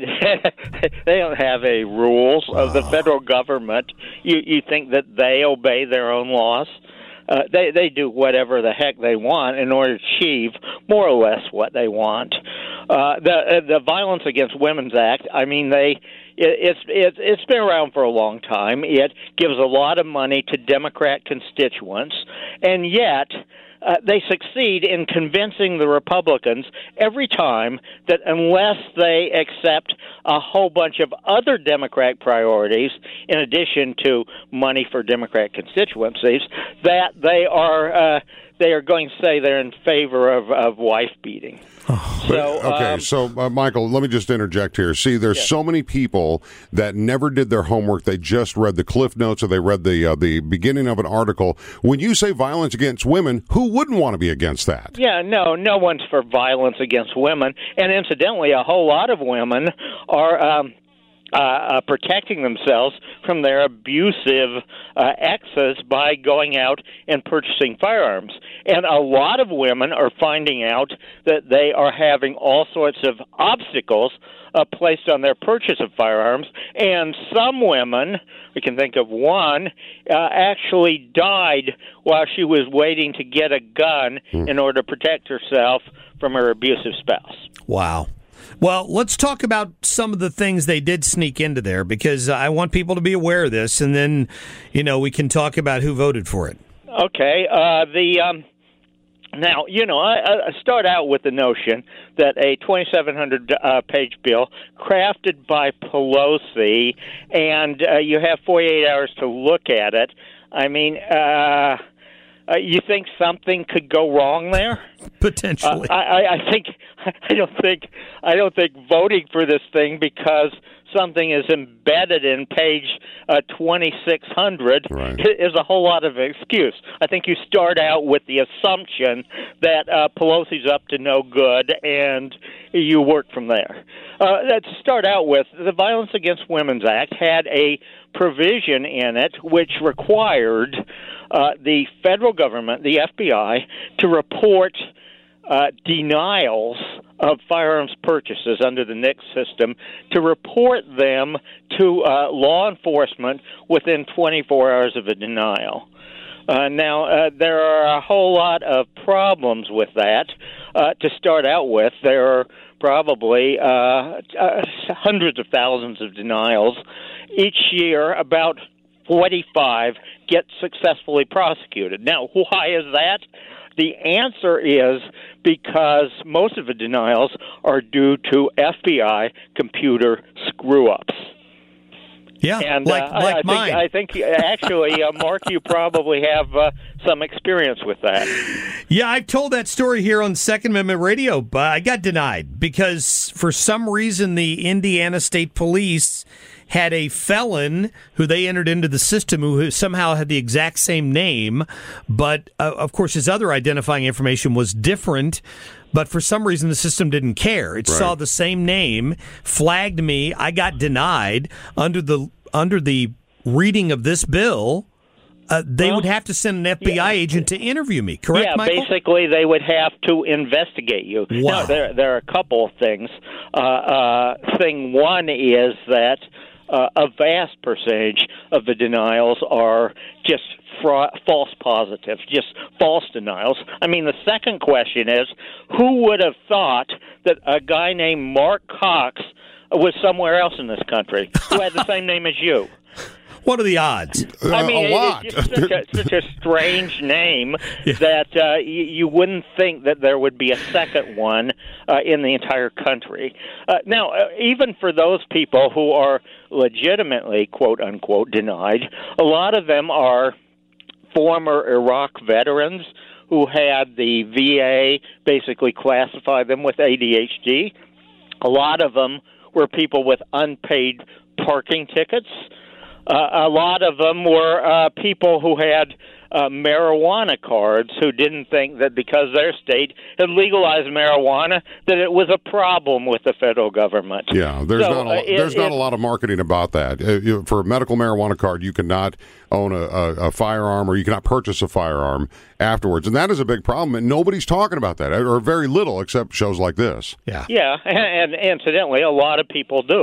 they don't have any rules of the federal government. You you think that they obey their own laws? uh, they they do whatever the heck they want in order to achieve more or less what they want. Uh, the uh, the Violence Against Women's Act, I mean, they it, it's it, it's been around for a long time. It gives a lot of money to Democrat constituents, and yet uh, they succeed in convincing the Republicans every time that unless they accept a whole bunch of other Democrat priorities, in addition to money for Democrat constituencies, that they are uh, they are going to say they're in favor of, of wife beating. Oh. So, okay, um, so uh, Michael, let me just interject here. See, there's yes. so many people that never did their homework. They just read the Cliff Notes or they read the uh, the beginning of an article. When you say violence against women, who wouldn't want to be against that? Yeah, no, no one's for violence against women. And incidentally, a whole lot of women are um, uh, uh, protecting themselves from their abusive uh, exes by going out and purchasing firearms. And a lot of women are finding out that they are having all sorts of obstacles uh, placed on their purchase of firearms. And some women, we can think of one, uh, actually died while she was waiting to get a gun mm. in order to protect herself from her abusive spouse. Wow. Well, let's talk about some of the things they did sneak into there, because I want people to be aware of this, and then, you know, we can talk about who voted for it. Okay. Uh, the um, now, you know, I, I start out with the notion that a twenty-seven hundred uh, page bill crafted by Pelosi, and uh, you have forty-eight hours to look at it. I mean, uh, uh, you think something could go wrong there? Potentially. Uh, I, I think I don't think I don't think voting for this thing because something is embedded in page uh, twenty-six hundred right. is a whole lot of excuse. I think you start out with the assumption that uh, Pelosi's up to no good, and you work from there. Uh, to start out with, the Violence Against Women's Act had a provision in it which required uh, the federal government, the F B I, to report Uh, denials of firearms purchases under the N I C S system, to report them to uh, law enforcement within twenty-four hours of a denial. Uh, now, uh, there are a whole lot of problems with that. Uh, to start out with, there are probably uh, uh, hundreds of thousands of denials. Each year, about forty-five get successfully prosecuted. Now, why is that? The answer is because most of the denials are due to F B I computer screw-ups. Yeah, and, like, uh, like I, I mine. Think, I think, actually, uh, Mark, you probably have uh, some experience with that. Yeah, I've told that story here on Second Amendment Radio, but I got denied because for some reason the Indiana State Police had a felon who they entered into the system who somehow had the exact same name, but uh, of course his other identifying information was different, but for some reason the system didn't care. It right. saw the same name, flagged me, I got denied. Under the under the reading of this bill, uh, they well, would have to send an F B I yeah. agent to interview me, correct, yeah, Michael? Basically they would have to investigate you. Wow. Now, there, there are a couple of things. Uh, uh, thing one is that Uh, a vast percentage of the denials are just fra- false positives, just false denials. I mean, the second question is, who would have thought that a guy named Mark Cox was somewhere else in this country who had the same name as you? What are the odds? Uh, I mean, a lot. it's just such a, such a strange name yeah. that uh, you, you wouldn't think that there would be a second one uh, in the entire country. Uh, now, uh, even for those people who are legitimately, quote unquote, denied, a lot of them are former Iraq veterans who had the V A basically classify them with A D H D. A lot of them were people with unpaid parking tickets. Uh, a lot of them were uh, people who had uh, marijuana cards who didn't think that because their state had legalized marijuana that it was a problem with the federal government. Yeah, there's so, not a, uh, it, there's not it, a lot of marketing about that. Uh, you, for a medical marijuana card, you cannot own a, a, a firearm or you cannot purchase a firearm afterwards, and that is a big problem. And nobody's talking about that, or very little, except shows like this. Yeah, yeah, and, and incidentally, a lot of people do.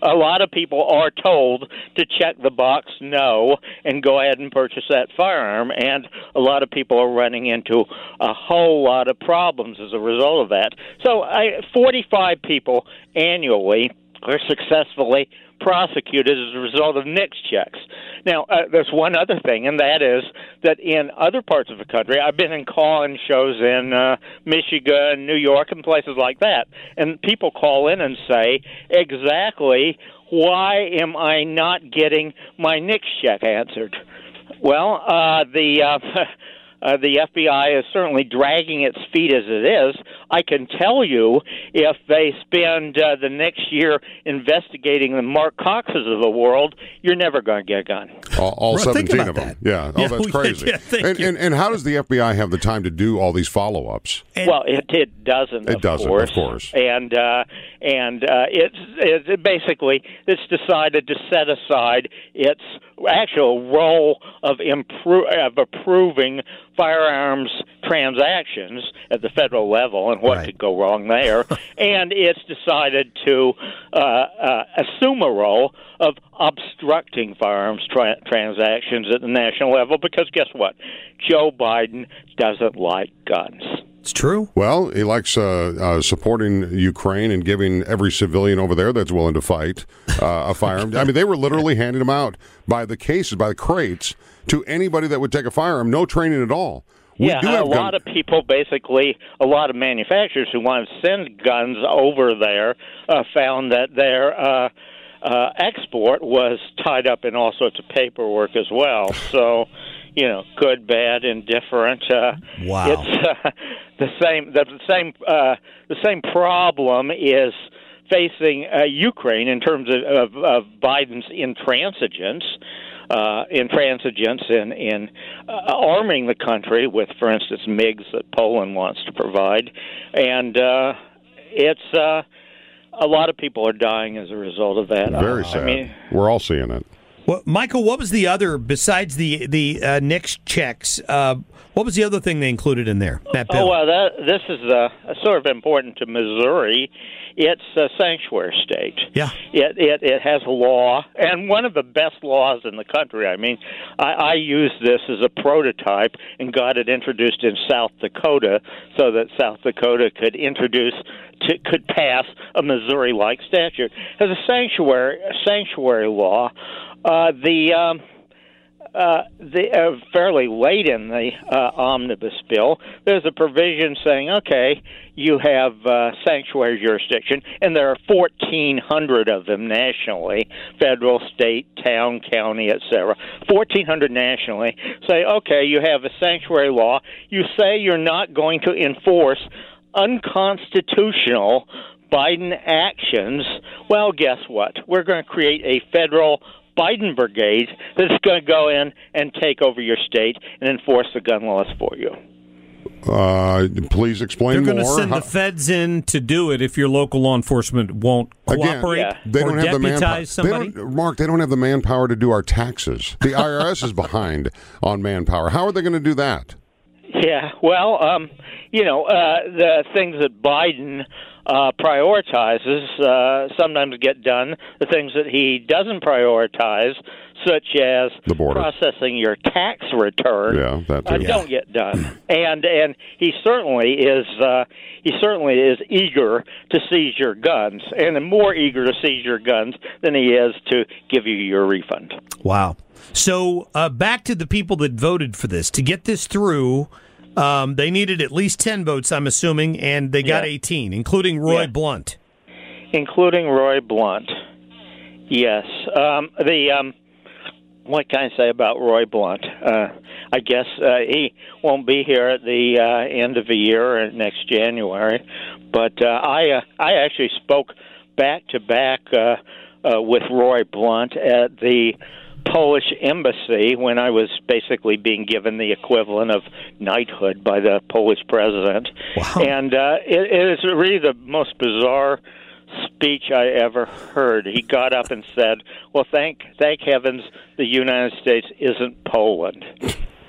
a lot of people are told to check the box no and go ahead and purchase that firearm, and a lot of people are running into a whole lot of problems as a result of that. So I, forty-five people annually are successfully prosecuted as a result of NICS checks. Now, uh, there's one other thing, and that is that in other parts of the country, I've been in call-in shows in uh, Michigan, New York, and places like that, and people call in and say, exactly, why am I not getting my NICS check answered? Well, uh, the... Uh, Uh, the F B I is certainly dragging its feet as it is. I can tell you, if they spend uh, the next year investigating the Mark Coxes of the world, you're never going to get a gun. All, all Well, think seventeen about of them. that. Yeah. Oh, Yeah, that's we- crazy. yeah, thank and, you. and, and how does the F B I have the time to do all these follow-ups? And- Well, it, it doesn't. It of doesn't, course. of course. And uh, and uh, it's, it's basically it's decided to set aside its actual role of impro- of approving firearms transactions at the federal level and what Right. could go wrong there, and it's decided to uh, uh, assume a role of obstructing firearms tra- transactions at the national level because guess what? Joe Biden doesn't like guns. It's true. Well, he likes uh, uh, supporting Ukraine and giving every civilian over there that's willing to fight uh, a firearm. I mean, they were literally handing them out by the cases, by the crates, to anybody that would take a firearm, no training at all. We yeah, do a have gun- lot of people, basically, a lot of manufacturers who want to send guns over there uh, found that their uh, uh, export was tied up in all sorts of paperwork as well. So, you know, good, bad, indifferent. Uh, Wow. It's uh, the same. The same. Uh, the same problem is facing uh, Ukraine in terms of, of, of Biden's intransigence. Uh, intransigence in, in uh, arming the country with, for instance, MiGs that Poland wants to provide. And uh, it's uh, a lot of people are dying as a result of that. Very Uh, sad. I mean, We're all seeing it. Well, Michael, what was the other besides the the uh, NICS checks? Uh, what was the other thing they included in there? That bill. oh, well, that, this is uh, sort of important to Missouri. It's a sanctuary state. Yeah. It, it it has a law, and one of the best laws in the country. I mean, I, I used this as a prototype and got it introduced in South Dakota so that South Dakota could introduce, to, could pass a Missouri-like statute. As a sanctuary a sanctuary law, uh, the um, Uh, the, uh, fairly late in the uh, omnibus bill, there's a provision saying, okay, you have uh, sanctuary jurisdiction, and there are fourteen hundred of them nationally, federal, state, town, county, et cetera. fourteen hundred nationally. Say, okay, you have a sanctuary law. You say you're not going to enforce unconstitutional Biden actions. Well, guess what? We're going to create a federal Biden brigade that's going to go in and take over your state and enforce the gun laws for you. Uh, please explain They're more. going to send How- the feds in to do it if your local law enforcement won't Again, cooperate Yeah. They or don't have the manpower. deputize somebody. They don't, Mark, they don't have the manpower to do our taxes. The I R S is behind on manpower. How are they going to do that? Yeah, well, um, you know, uh, the things that Biden uh, prioritizes uh, sometimes get done. The things that he doesn't prioritize, such as The border. processing your tax return, Yeah, that uh, too. don't get done. and and he certainly is uh, he certainly is eager to seize your guns, and more eager to seize your guns than he is to give you your refund. Wow. So uh, back to the people that voted for this. To get this through, um, they needed at least ten votes, I'm assuming, and they got Yeah. eighteen, including Roy Yeah. Blunt. Including Roy Blunt. Yes. Um, the um, what can I say about Roy Blunt? Uh, I guess uh, he won't be here at the uh, end of the year uh, next January. But uh, I uh, I actually spoke back to back uh, uh, with Roy Blunt at the Polish embassy when I was basically being given the equivalent of knighthood by the Polish president. Wow. And uh, it, it is really the most bizarre speech I ever heard. He got up and said, well, thank thank heavens the United States isn't Poland.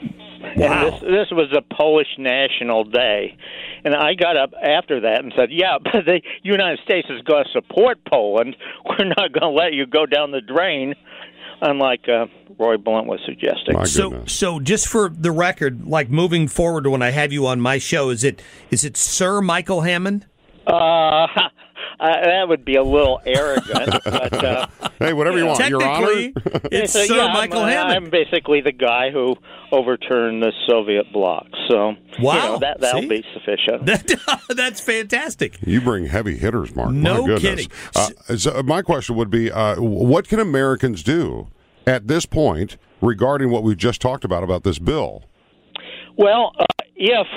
Wow. And this, this was a Polish National Day. And I got up after that and said, yeah, but the United States is going to support Poland. We're not going to let you go down the drain, unlike uh, Roy Blunt was suggesting. My So, goodness. so just for the record, like moving forward when I have you on my show, is it is it Sir Michael Hammond? Uh, uh, that would be a little arrogant, but uh, Hey, whatever you want, Your Honor. Technically, it's so, Sir yeah, Michael I'm, uh, Hammond. I'm basically the guy who overturned the Soviet bloc. So, Wow. you know, that that'll See? be sufficient. That's fantastic. You bring heavy hitters, Mark. No My goodness. kidding. Uh, so my question would be, uh, what can Americans do at this point regarding what we've just talked about, about this bill? Well, uh, if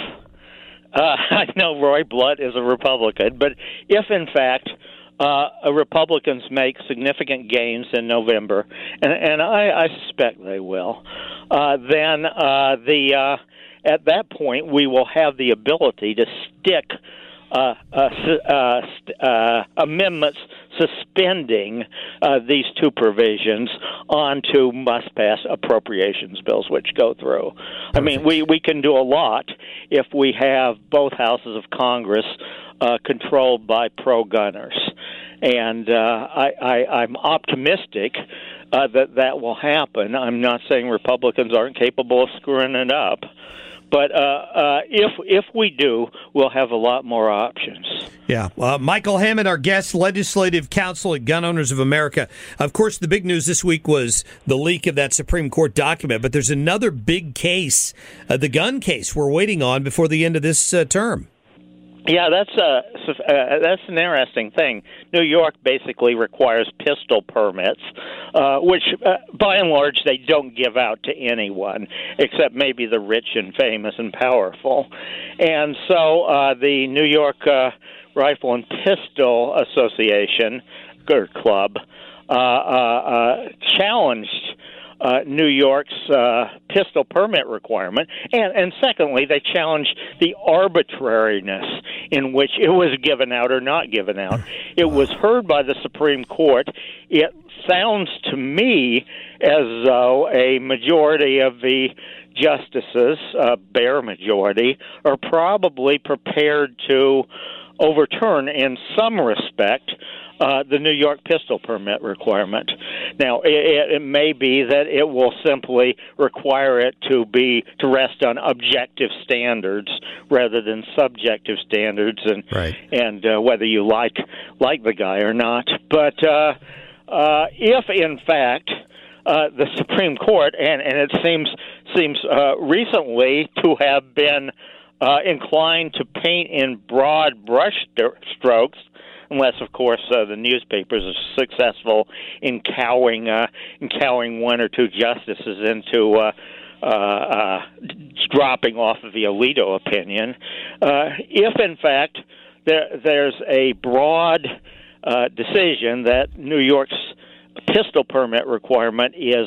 uh, I know Roy Blunt is a Republican, but if in fact uh, Republicans make significant gains in November, and, and I, I suspect they will, uh, then uh, the uh, at that point we will have the ability to stick uh, uh, uh, uh, amendments suspending uh, these two provisions onto must-pass appropriations bills, which go through. Perfect. I mean, we, we can do a lot if we have both houses of Congress uh, controlled by pro-gunners. And uh, I, I, I'm optimistic uh, that that will happen. I'm not saying Republicans aren't capable of screwing it up. But uh, uh, if if we do, we'll have a lot more options. Yeah. Uh, Michael Hammond, our guest, Legislative Counsel at Gun Owners of America. Of course, the big news this week was the leak of that Supreme Court document, but there's another big case, uh, the gun case, we're waiting on before the end of this uh, term. Yeah, that's uh, uh, that's an interesting thing. New York basically requires pistol permits, uh, which, uh, by and large, they don't give out to anyone, except maybe the rich and famous and powerful. And so uh, the New York uh, Rifle and Pistol Association, or Club, uh, uh, uh, challenged Uh, New York's uh, pistol permit requirement, and, and secondly, they challenged the arbitrariness in which it was given out or not given out. It was heard by the Supreme Court. It sounds to me as though a majority of the justices, a bare majority, are probably prepared to overturn in some respect Uh, the New York pistol permit requirement. Now, it, it may be that it will simply require it to be to rest on objective standards rather than subjective standards, and right. and uh, whether you like like the guy or not. But uh, uh, if in fact uh, the Supreme Court, and, and it seems seems uh, recently to have been uh, inclined to paint in broad brush strokes, unless, of course, uh, the newspapers are successful in cowing, uh, in cowing one or two justices into uh, uh, uh, dropping off of the Alito opinion. Uh, if, in fact, there, there's a broad uh, decision that New York's pistol permit requirement is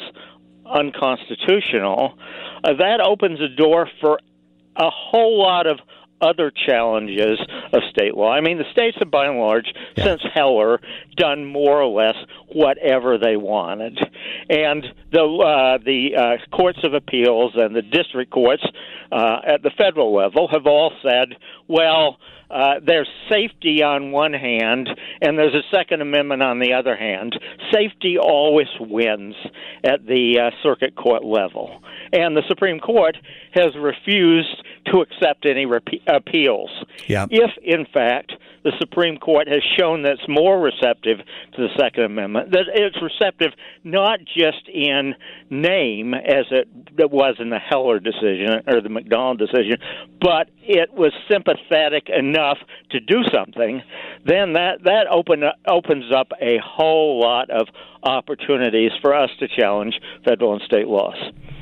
unconstitutional, uh, that opens a door for a whole lot of other challenges of state law. I mean, the states have, by and large, yeah. since Heller, done more or less whatever they wanted. And the uh, the uh, courts of appeals and the district courts uh, at the federal level have all said, well, uh, there's safety on one hand, and there's a Second Amendment on the other hand. Safety always wins at the uh, circuit court level. And the Supreme Court has refused to accept any rep- appeals. Yeah. If, in fact, the Supreme Court has shown that it's more receptive to the Second Amendment, that it's receptive not just in name, as it, it was in the Heller decision or the McDonald decision, but it was sympathetic enough to do something, then that, that open, opens up a whole lot of opportunities for us to challenge federal and state laws.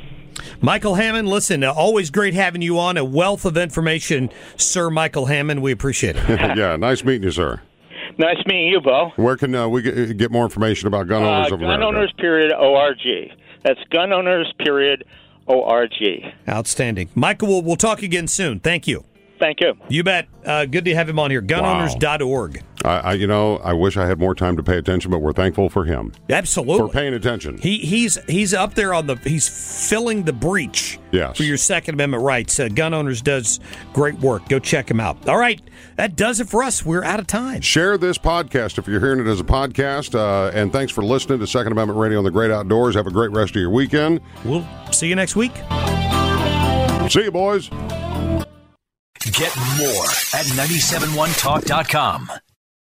Michael Hammond, listen, uh, always great having you on. A wealth of information, Sir Michael Hammond. We appreciate it. Yeah, nice meeting you, sir. Nice meeting you, Bo. Where can uh, we get, get more information about Gun Owners uh, of America? Gun Owners, period, O R G. That's Gun Owners, period, O R G. Outstanding. Michael, we'll, we'll talk again soon. Thank you. Thank you. You bet. Uh, good to have him on here. gun owners dot org. I, I, you know, I wish I had more time to pay attention, but we're thankful for him. Absolutely. For paying attention. He he's he's up there on the he's filling the breach yes. for your Second Amendment rights. Uh, Gun Owners does great work. Go check him out. All right, that does it for us. We're out of time. Share this podcast if you're hearing it as a podcast. Uh, and thanks for listening to Second Amendment Radio on the Great Outdoors. Have a great rest of your weekend. We'll see you next week. See you, boys. Get more at nine seven one talk dot com.